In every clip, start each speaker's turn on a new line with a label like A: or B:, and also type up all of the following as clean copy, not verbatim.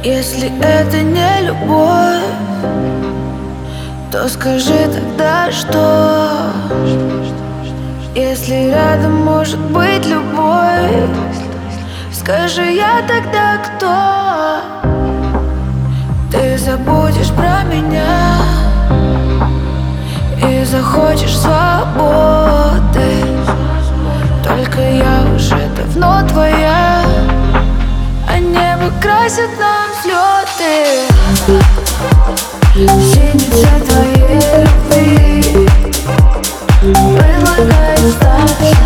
A: Если это не любовь, то скажи тогда, что? Если рядом может быть любовь, скажи я тогда кто? Ты забудешь про меня и захочешь свободы. Только я уже давно твоя, а небо красит нам взлеты. Синий цвет твоей любви предлагает остаться.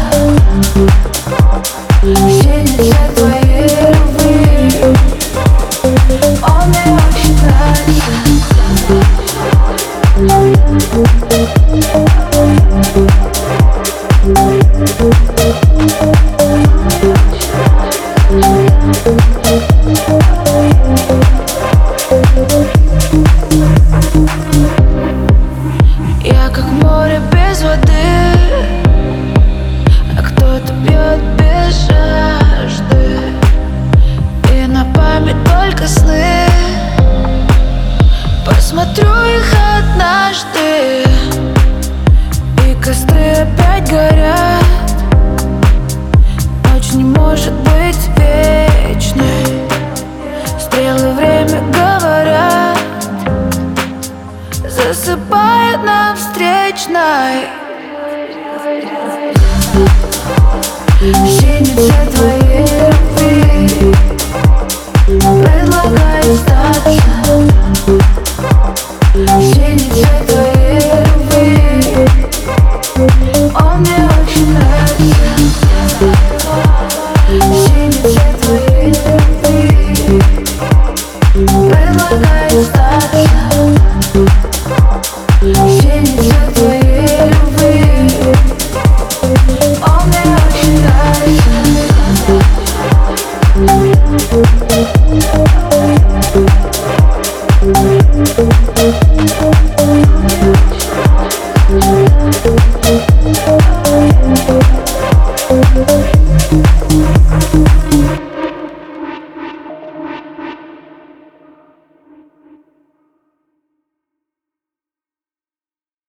A: Синий цвет твоей любви, он мне очень нравится. Я как море без воды, а кто-то пьет без жажды. И на память только сны, посмотрю их однажды. И костры опять горят, ночь не может быть вечной. Стрелы время говорят, засыпает нам встречной. Синий цвет твоей любви предлагает остаться. Синий цвет твоей любви, он мне очень нравится. Синий цвет твоей любви предлагает остаться. Синий цвет